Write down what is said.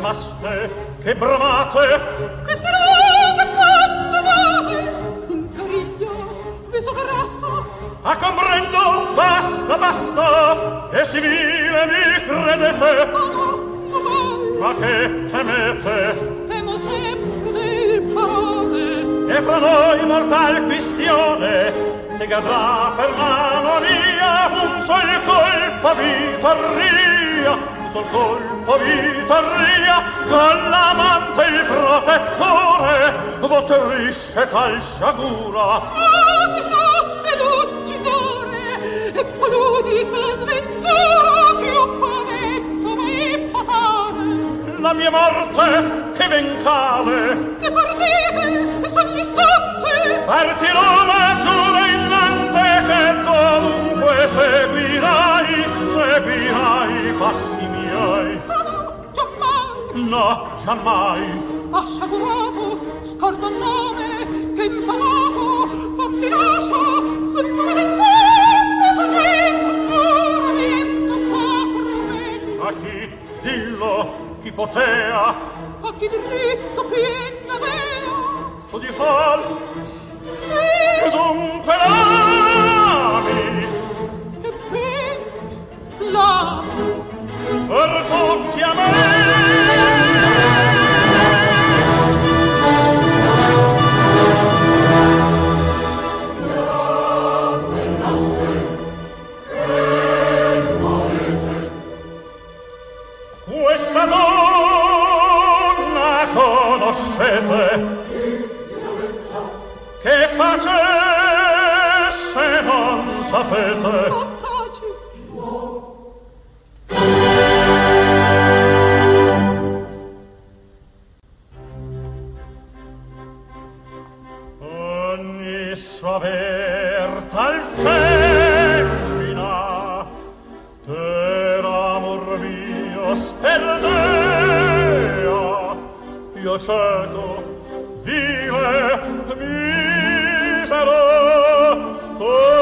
caste, che bramate, che sterate, quanto in periglio vi sovrasta. A comprendo, basta, basta, e si vile mi credete. Ma che temete? Temo sempre del parole. E fra noi mortal quistione, se cadrà per mano mia un sol colpo vittoria, un sol colpo vittoria, con l'amante il protettore votrisce tal sciagura. Ma se fosse l'uccisore e quell'unica sventura che un pavento mi fatale, la mia morte che vencale, che partite son distante, partirò ma giura innante che dovunque seguirai i passi miei. No, giammai. Ha sciagurato, scordo il nome, che infamato, fammi lascia, sul nome del tempo, facendo un giuramento sacro. A chi? Dillo, chi potea? A chi diritto pien avea? Su di fal? Sì. E dunque l'ami? E ben l'ami. Per tutti a me. Questa donna conoscete? Che facesse non sapete? Oh, taci. Ogni sua tal femmina per amor mio sperdea, io cieco, vile, misero,